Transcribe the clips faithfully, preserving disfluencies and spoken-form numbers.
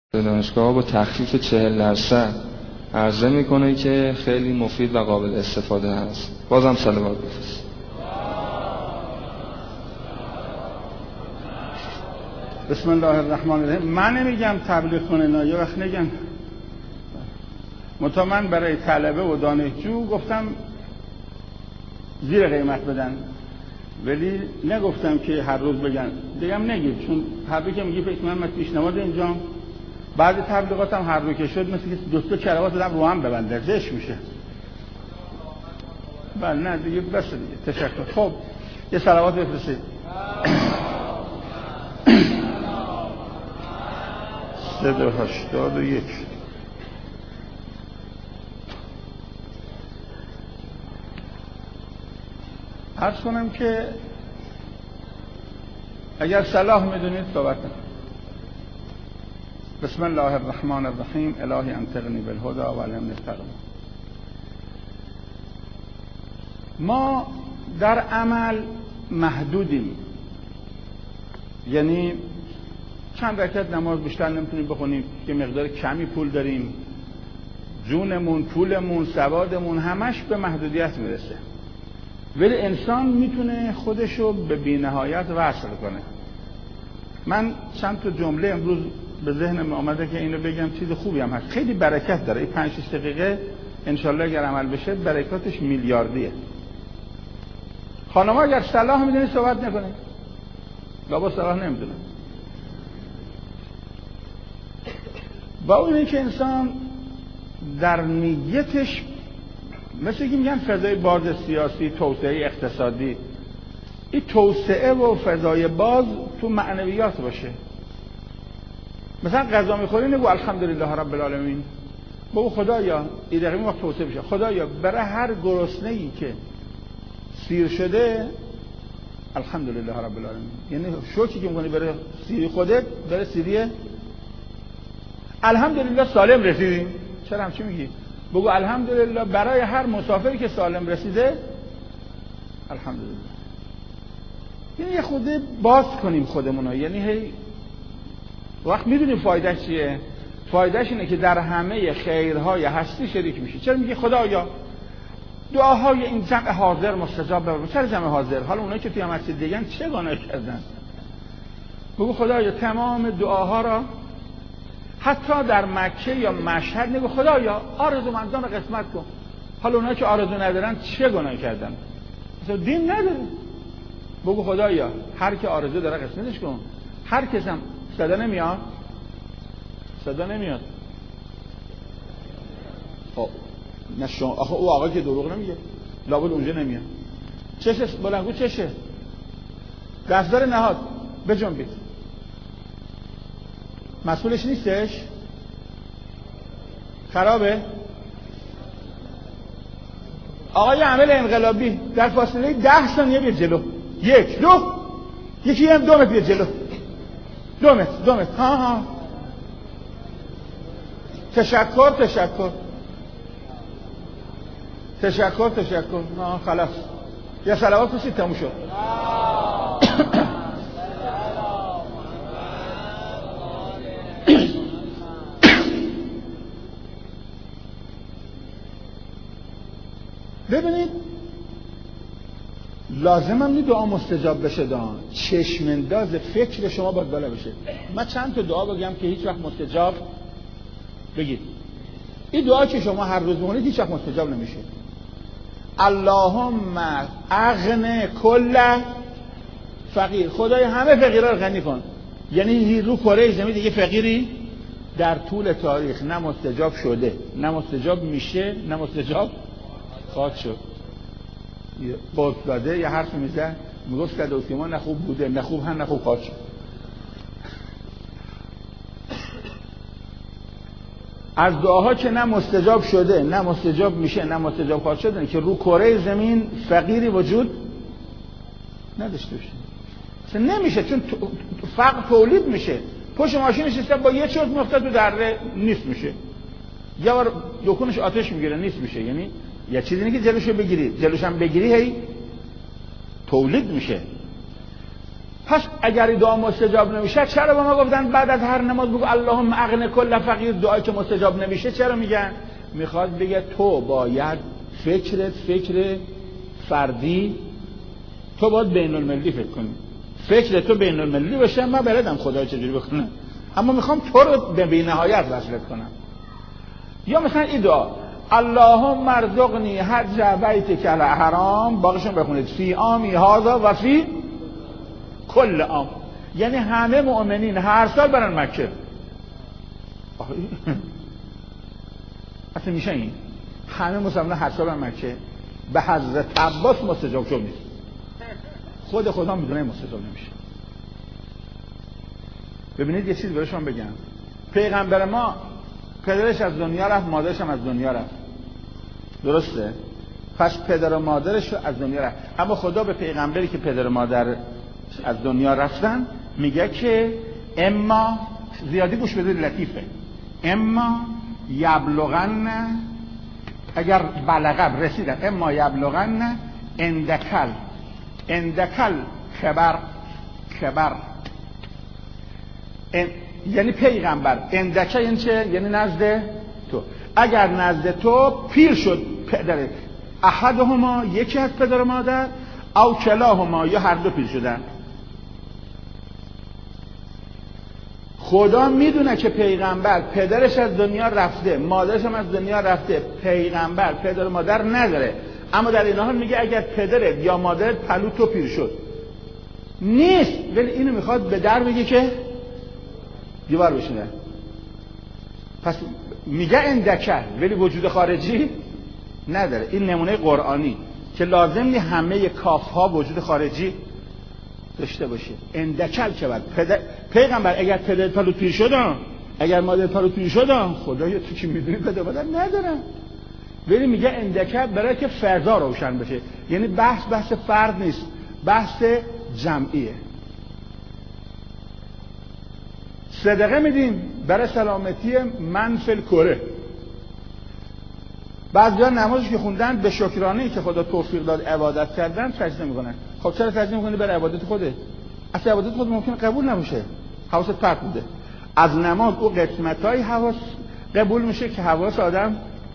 دانشگاه با تخفیف چهل درصد عرضه میکنه که خیلی مفید و قابل استفاده هست. بازم صلوات بفرست. بسم الله الرحمن الرحیم. من نمیگم تبلیغ کنه، نه، یه وقت نگم. منتها من برای طلبه و دانشجو گفتم زیر قیمت بدن، ولی نگفتم که هر روز بگن. دیگم نگید، چون هر روز که میگی فکر محمد پیشنهاد اینجا بعد تبلیغات هم هر رو که شد مثل که دو تا کلمات دادم رو هم ببنده زش میشه. بله نه دیگه بس دیگه. تشکر. خب یه صلوات بفرستید. سه و هشتاد و یک. عرض کنم که اگر صلاح میدونید صحبت کنم. بسم الله الرحمن الرحیم. الهی انطقنی بالهدى و علمنی التقوا. ما در عمل محدودیم، یعنی چند رکعت نماز بیشتر نمیتونیم بخونیم که مقدار کمی پول داریم، جونمون، پولمون، سوادمون همش به محدودیت میرسه، ولی انسان میتونه خودشو به بی‌نهایت وصل کنه. من چند تا جمله امروز به ذهنم آمده که اینو بگم، چیز خوبی هم هست، خیلی برکت داره. این پنج شش دقیقه انشالله اگر عمل بشه برکاتش میلیاردیه. خانم‌ها اگر صلاح میدونی صحبت نکنید، بابا صلاح نمیدونه. با اونه که انسان در نیتش مثل که میگن فضای باز سیاسی، توسعه اقتصادی، این توسعه و فضای باز تو معنویات باشه. مثلا غذا میخوری نگو الحمدلله رب العالمین، بگو خدایا این دقیقه وقت توسعه بشه، خدایا برای هر گرسنه‌ای که سیر شده الحمدلله رب العالمین. یعنی شکری که میکنی برای سیری خودت، برای سیری الحمدلله سالم رسیدیم. چرا همچی میگی؟ بگو الحمدلله برای هر مسافری که سالم رسیده الحمدلله. یعنی یه خود باز کنیم خودمونو. یعنی هی وقت میدونیم فایدهش چیه؟ فایدهش اینه که در همه خیرهای هستی شریک میشی. چرا میگی خدایا دعاهای این جمع حاضر مستجاب ببر؟ چرا جمع حاضر؟ حالا اونایی که توی مسجد دیگن چه گناه کردن؟ بگو خدایا تمام دعاها را حتی در مکه یا مشهد نگو خدایا آرزومندان قسمت کن. حالا اونایی که آرزو ندارن چه گناه کردن؟ مثلا دین نداره. بگو خدایا هر کی آرزو داره قسمتش کن. هر کسم صدا نمیاد، صدا نمیاد. خب نشون آخه او آقا که دروغ نمیگه، لابد اونجا نمیاد. چشه بلندگو چشه دستدار نهاد بجنبید. مسئولش نیستش؟ خرابه؟ آقای عامل انقلابی در فاصله ده ثانیه بیاد جلو. یک دو یکی هم دو متر بیاد جلو. دو متر دو متر ها ها. تشکر تشکر تشکر تشکر ها خلاص. یا صلوات بسید تموم شد. ببینید لازم هم نی دعا مستجاب بشه. دعا چشمانداز فکر شما باید بالا بشه. من چند تا دعا بگم که هیچ وقت مستجاب بگید. این دعا که شما هر روز بخونید هیچ وقت مستجاب نمیشه. اللهم اغن کل فقیر. خدای همه فقیرا رو غنی کن. یعنی رو کره زمین دیگه فقیری در طول تاریخ نه مستجاب شده، نه مستجاب میشه، نه مستجاب خواهد شد. باز داده یه حرف میزن میگفت صد و سیما نه خوب بوده، نه خوب هم نه خوب خواهد شد. از دعاها که نه مستجاب شده، نه مستجاب میشه، نه مستجاب خواهد شد، که رو کره زمین فقیری وجود نداشته باشه. اصلا نمیشه، چون فقر تولید میشه. پشت ماشینش نشسته با یه چرت میفته تو دره نیست میشه. یه بار دکونش آتش میگیره نیست میشه. یعنی یه چیزی اینه که جلوشو بگیری، جلوش هم بگیری هی تولید میشه. پس اگر دعا مستجاب نمیشه چرا به ما گفتن بعد از هر نماز بگو اللهم اغن کل فقیر؟ دعایی که مستجاب نمیشه چرا میگن؟ میخواد بگه تو باید فکرت فکر فردی، تو باید بین المللی فکر کنی، فکر تو بین المللی باشه. من بلدم خدا چجوری بکنه، اما میخوام تو رو به بی‌نهایت وصلت کنم. یا مثلا این دعا اللهم ارزقنی حج بیتک الحرام، باقیشون بخونید فی عامی هذا و فی کل عام، یعنی همه مؤمنین هر سال برن مکه. اصلا میشه این همه مسلمان هر سال برن مکه؟ به حضرت عباس مستجاب شد نیست، خود خدا میدونه مستجاب نمیشه. ببینید یه چیز بهشون بگم، پیغمبر ما پدرش از دنیا رفت، مادرش هم از دنیا رفت، درسته؟ پس پدر و مادرش از دنیا رفت، اما خدا به پیغمبری که پدر و مادر از دنیا رفتن میگه که اما، زیادی گوش بدید لطیفه، اما یبلغن، اگر بلغب رسیدن، اما یبلغن اندکل اندکل خبر خبر ان... یعنی پیغمبر اندکه یعنی چه؟ یعنی نزد تو. اگر نزد تو پیر شد پدر احدهما، یکی از پدر و مادر، او کلاهما، یا هر دو پیر شدن، خدا میدونه که پیغمبر پدرش از دنیا رفته، مادرش هم از دنیا رفته، پیغمبر پدر و مادر نداره، اما در این حال میگه اگر پدرت یا مادرت پلو تو پیر شد نیست، ولی اینو میخواد به در بگه که دیوار بشینه. پس میگه اندکر ولی وجود خارجی نداره. این نمونه قرآنی که لازم نیست همه کاف ها وجود خارجی داشته باشه. اندکر که بعد پدر... پیغمبر اگر پدر پلو پیر شدن، اگر مادر پلو پیر شدن، خدایا تو که میدونی پدر مادر ندارن، ولی میگه اندکر برای که فضا روشن بشه. یعنی بحث بحث فرد نیست، بحث جمعیه. صدقه میدیم برای سلامتی من فی الکره. بعضیا نمازش که خوندن به شکرانه‌ای که خدا توفیق داد عبادت کردن سجده میکنن. خب چرا سجده میکنی؟ برای عبادت خوده. اصلا عبادت خود ممکن قبول نمیشه، حواست پرت بوده. از نماز او قسمتای حواس قبول میشه که حواس آدم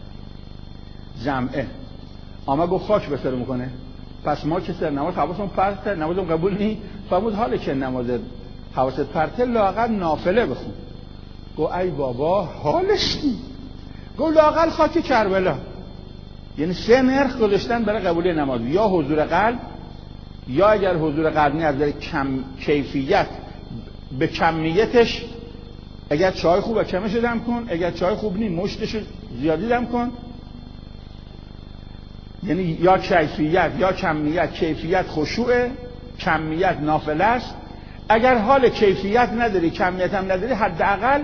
جمعه. اما گفت خاک به سر میکنه. پس ما که سر نماز حواسمون پرت، نمازمون قبول نی، فرمود حاله که نماز حواست پرته لااقل نافله بخون. گو ای بابا حالش نی. گو لااقل خاک کربلا. یعنی سه نرخ گذاشتن برای قبولی نماز، یا حضور قلب، یا اگر حضور قلب نه از نظر کم کیفیت به کمیتش، اگر چای خوبه کمش دم کن، اگر چای خوب نی مشتش زیادی دم کن. یعنی یا کیفیت یا کمیت. کیفیت خشوع، کمیت نافله است. اگر حال کیفیت نداری، کمیت هم نداری، حداقل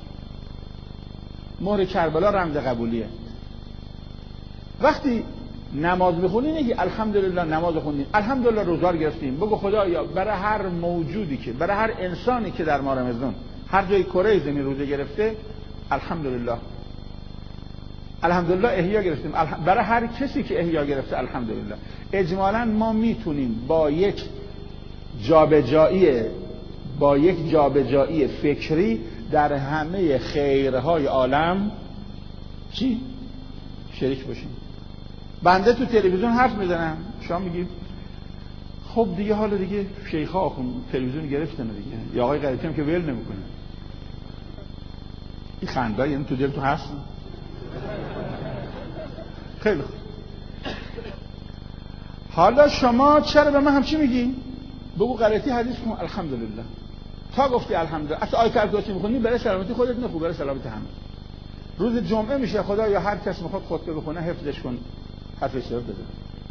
مهر کربلا رمز قبولیه. وقتی نماز بخونی نگی الحمدلله نماز خوندیم، الحمدلله روزار گرفتیم، بگو خدایا برای هر موجودی که، برای هر انسانی که در ماه رمضان هر جای کره زمین روزه گرفته، الحمدلله الحمدلله احیا گرفتیم، برای هر کسی که احیا گرفته الحمدلله. اجمالاً ما میتونیم با یک جابجایی با یک جابجایی فکری در همه خیرهای عالم چی؟ شریک باشیم. بنده تو تلویزیون حرف میزنم، شما میگید خب دیگه حالا دیگه شیخا آخون تلویزیون گرفتن دیگه، یا آقای غریبی هم که ول نمیکنه. این خنده یعنی تو دل تو هست. خیلی خوب. حالا شما چرا به من همچی میگی؟ بگو غلطی حدیث کن الحمدلله. تا گفتی الحمدلله، اصلا آیت الکرسی میخونی برای سلامتی خودت نه، برای سلامتی همه. روز جمعه میشه خدا یا هر کس میخواد خطبه بخونه حفظش کن، حرف اشتراک بده.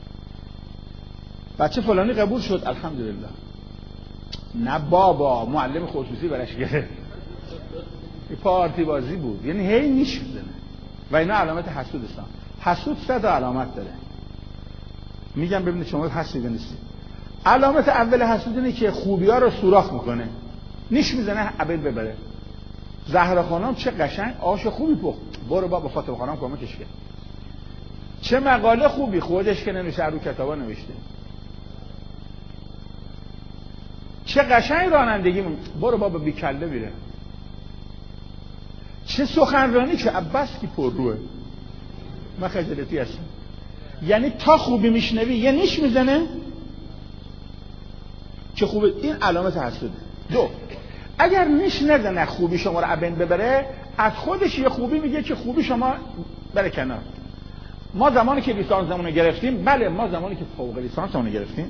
بچه فلانی قبول شد الحمدلله. نه بابا معلم خصوصی براش گرفت. این پارتی بازی بود، یعنی هی نیش میزنه. و اینا علامت حسود هستن. حسود صد علامت داره. میگم ببینید شما حسود نیستید. علامت اول حسود اینه که خوبی‌ها رو سوراخ میکنه، نیش میزنه عبیل ببره. زهرا خانم چه قشنگ آش خوبی پخت، برو بابا فاطمه خانم کمکش کرد. چه مقاله خوبی، خودش که نمیشه رو کتابا نوشته. چه قشنگ رانندگی مون. برو بابا بی کله بیره. چه سخنرانی که عباس کی پر روه. من خجالتی هستم. یعنی تا خوبی میشنوی یه نیش میزنه که خوبه. این علامت حسده. دو، اگر نیش نزنه خوبی شما رو ابن ببره، از خودش یه خوبی میگه که خوبی شما بره کنار. ما زمانی که لیسانسمون رو گرفتیم، بله ما زمانی که فوق لیسانسمون رو گرفتیم،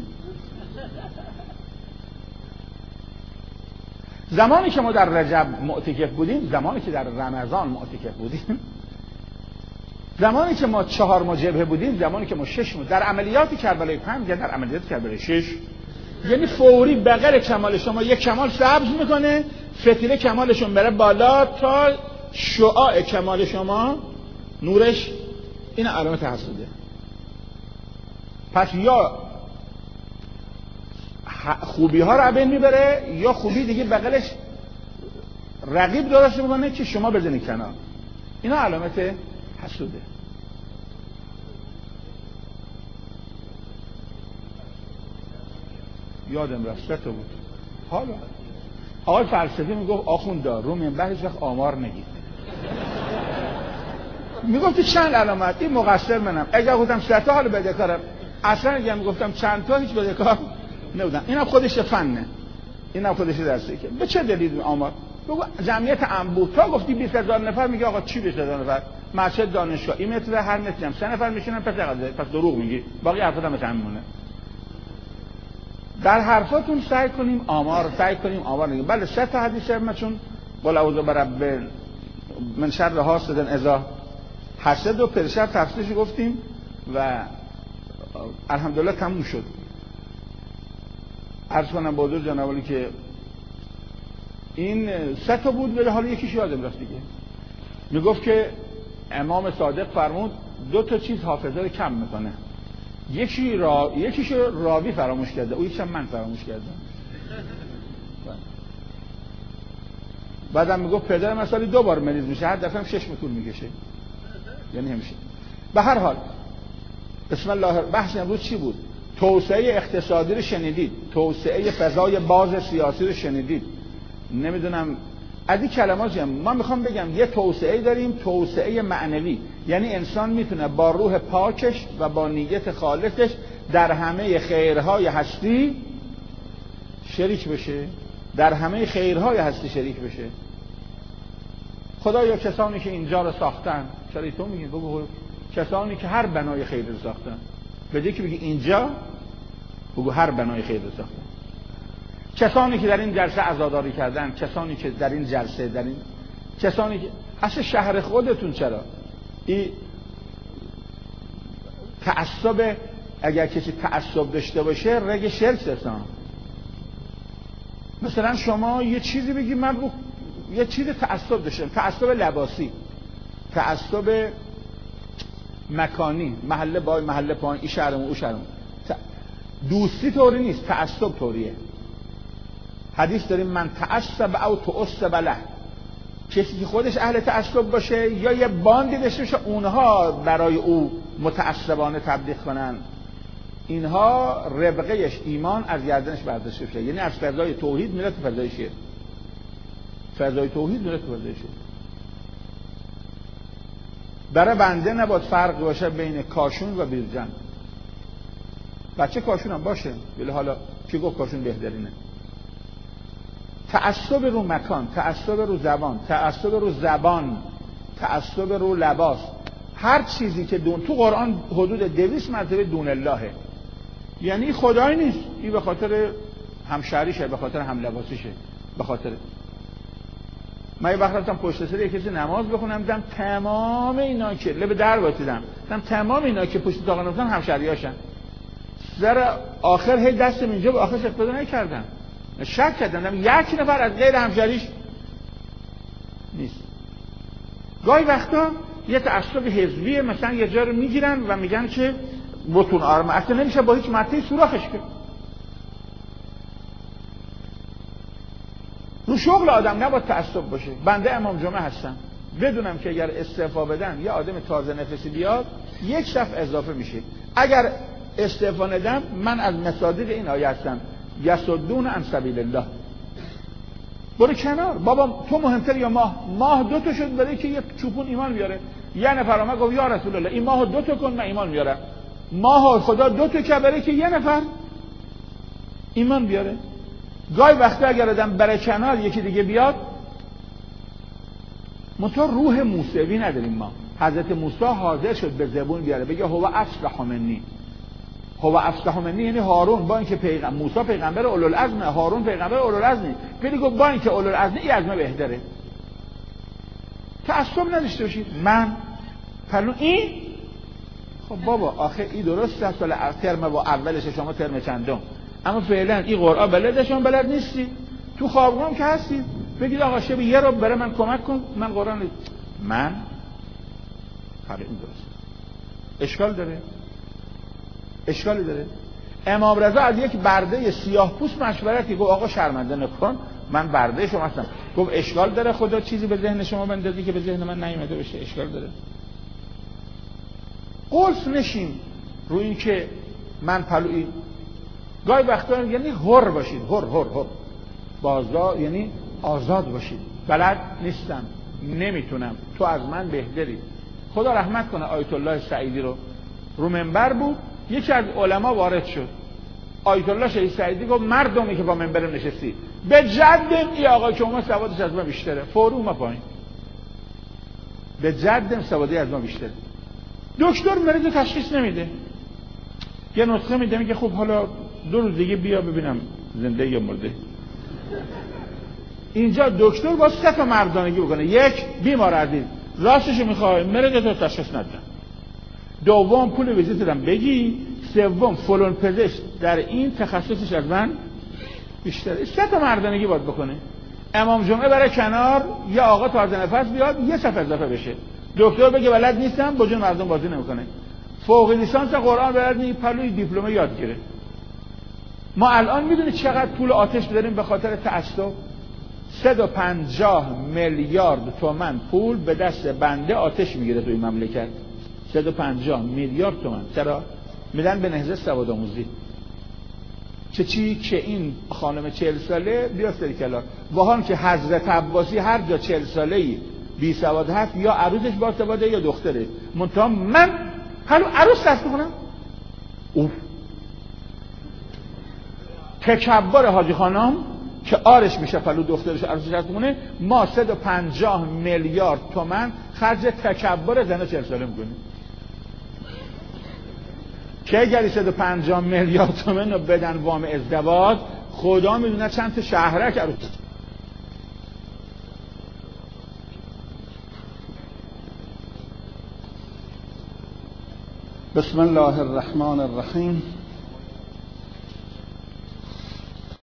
زمانی که ما در رجب معتکف بودیم، زمانی که در رمضان معتکف بودیم، زمانی که ما چهار ماه جبهه بودیم، زمانی که ما شش ماه در عملیات کربلای پنج یا در عملیات کربلای شش، یعنی فوری بغل کمال شما یک کمال سبز میکنه، فتیله کمالشون بره بالا تا شعاع کمال شما نورش. این علامت حسوده. پس یا خوبی ها رو ابن میبره یا خوبی دیگه بغلش رقیب درست میکنه که شما بزنید کنار. اینا علامت حسوده. یادم رفت سه تا بود. حالا آقای فلسفی میگفت آخوندا رو منبر هیچ وقت آمار نگید. میگفتی چند علامت؟ این مقصر منم. اگر گفتم سه تا حالا بدهکارم. اصلا اگر میگفتم چند تا هیچ بدهکار نبودم. اینم خودش فنه. اینم خودش درسه که به چه دلیل آمار؟ بگو جمعیت انبوه. تا گفتی بیست هزار نفر، میگه آقا چی بیست هزار نفر؟ مسجد دانشگاه این متر، هر متری هم سه نفر میشینن، پس چقدر؟ پس دروغ میگی. باقی حرفات هم همونه. در حرفاتون سعی کنیم آمار، سعی کنیم آمار نگیم. بله سه تا حدیث ما چون قل اعوذ برب من شر حاسد اذا حسد و پرشب تفسیرش گفتیم و الحمدلله تموم شد. عرض کنم با حضور جناب عالی که این سه تا بود، ولی حالا یکیش یادم رفت دیگه. میگفت که امام صادق فرمود دو تا چیز حافظه رو کم میکنه. یکی را یکیش راوی فراموش کرده، او یکیشم من فراموش کردم. بعدم میگفت پدر من سالی دو بار مریض میشه، هر دفعه هم شش ماه طول میکشه. یعنی همیشه. به هر حال بسم الله. بحث امروز چی بود؟ توسعه اقتصادی رو شنیدید، توسعه فضای باز سیاسی رو شنیدید. نمیدونم از این کلمات هم من میخوام بگم یه توسعه داریم، توسعه معنوی. یعنی انسان میتونه با روح پاکش و با نیت خالصش در همه خیرهای هستی شریک بشه، در همه خیرهای هستی شریک بشه. خدایا کسانی که اینجا رو ساختن، چرا تو میگی بگو کسانی که هر بنای خیر رو ساختن، بده که بگی اینجا، بگو هر بنای خیر رو ساختن. کسانی که در این جلسه عزاداری کردن، کسانی که در این جلسه در این کسانی که اصلا شهر خودتون چرا این تعصب، اگر کسی تعصب داشته باشه رگ شرک هستن. مثلا شما یه چیزی بگی من رو یه چیز تعصب داشتم، تعصب لباسی، تعصب مکانی، محله بای محله پایین، این شهرمون اون شهرمون. دوستی طوری نیست، تعصب طوریه. حدیث داریم من تعصب او تعصب له. کسی که خودش اهل تعصب باشه یا یه باندی داشته باشه اونها برای او متعصبانه تبلیغ کنن، اینها ربقهش ایمان از گردنش برداشته بشه. یعنی از فضای توحید میره تو فضای شرک، فضای توحید میره تو فضای شرک. برای بنده نباید فرق باشه بین کاشون و بیرجن. بچه کاشون هم باشه، ولی حالا کی گفت کاشون بهترینه؟ تعصب رو مکان، تعصب رو زبان، تعصب رو زبان، تعصب رو لباس، هر چیزی که دون تو قرآن حدود دویست مرتبه دون اللهه. یعنی خدای نیست، این به خاطر همشهریشه، به خاطر هم لباسیشه، به خاطر من یه وقت رفتم پشت سر یک کسی نماز بخونم، دیدم تمام اینا که لب در واسیدم، دیدم تمام اینا که پشت طاقه نفتن همشهریاشن. در آخر هی دستم اینجا به آخرش اقتدا نکردم، شک کردم یک نفر از غیر همشهریش نیست. گاهی وقتا یه تعصب حزبیه، مثلا یه جا رو میگیرن و میگن که بتون آرم، اصلا نمیشه با هیچ مته سوراخش کرد. رو شغل آدم نباید تعصب باشه. بنده امام جمعه هستم، بدونم که اگر استعفا بدن یه آدم تازه نفسی بیاد یک صف اضافه میشه. اگر استعفا ندم من از مصادیق این آیه هستم یصدون عن سبیل الله. برو کنار بابا، تو مهمتر یا ماه؟ ماه دو تا شد برای که یه چوپون ایمان بیاره. یه نفر اومد گفت یا رسول الله این ماهو دو تا کن من ایمان میارم. ماهو خدا دو تا که برای که یه نفر ایمان بیاره. گاهی وقتا اگر آدم بره کنار یکی دیگه بیاد، منتها روح موسوی نداریم ما. حضرت موسی حاضر شد به زبون بیاره بگه هو افصح منی. هو افصح منی یعنی هارون با اینکه پیغمبر، موسی پیغمبر اولوالعزم، هارون پیغمبر اولوالعزم، ولی گفت با اینکه اولوالعزم این از من بهتره. تعصب نداشته باشید من پلو این. خب بابا آخه این درسته سال ترم با اولش شما ترم چندم، اما فعلا این قرآن بلده شما بلد نیستی، تو خوابگاه که هستید بگید آقا شب یه رو برای من کمک کن من قرآن لید. من حالا این درست اشکال داره؟ اشکالی داره؟ امام رضا از یک برده سیاه پوست مشورتی گفت آقا شرمنده نکن من برده شما هستم. گفت اشکال داره خدا چیزی به ذهن شما بندازی که به ذهن من نیومده بشه؟ اشکال داره؟ قلف نشین روی این که من پلوی گاهی وقتا یعنی حر باشید، حر حر حر بازار یعنی آزاد باشید. بلد نیستم، نمیتونم، تو از من بهتری. خدا رحمت کنه آیت الله سعیدی رو رو منبر بود، یکی از علما وارد شد. آیت الله شهید سعیدی گفت مردمی که با منبر نشستی به جدم ای آقا که اومد سوادش از من بیشتره، فوری اومد پایین. به جدم سوادی از من بیشتره. دکتر مریض تشخیص نمیده، یه نسخه میده میگه خب حالا دو روز دیگه بیا ببینم زنده یا مرده. اینجا دکتر با سه تا مردانگی بکنه. یک، بیمار عزیز راستشو میخوای مریض تو تشخیص نده. دوم پول ویزیت دادم بگی. سوم فلان پزشک در این تخصصش از من بیشتره. سه تا مردانگی باید بکنه. امام جمعه برای کنار یه آقا تازه نفس بیاد یه صفحه اضافه بشه. دکتر بگه بلد نیستم با جون مردم بازی نمیکنه. فوق لیسانس قرآن بلد نیست پلوی دیپلم یاد گیره. ما الان میدونید چقدر پول آتش بداریم به خاطر تعصب؟ صد و پنجاه میلیارد تومان پول به دست بنده آتش میگیره تو این مملکت. صد و پنجاه میلیارد تومان. چرا؟ میدن به نهضت سواد آموزی. چه چی که این خانم چهل ساله بیا سرکلار با هم که حضرت عباسی هر جا چهل ساله‌ای بی سواد هست یا عروسش با سواده یا دختره. منتها من حالا عروس دست بکنم اوف تکبر حاجی خانم که آرش میشه پلو دخترش عروسش دست بکنه. ما صد و پنجاه میلیارد تومان خرج تکبر زن چهل ساله میکنیم. که اگری صد و پنجاه میلیارد تومان رو بدن وام ازدواج خدا میدونه چند تا شهرک عروس. بسم الله الرحمن الرحیم.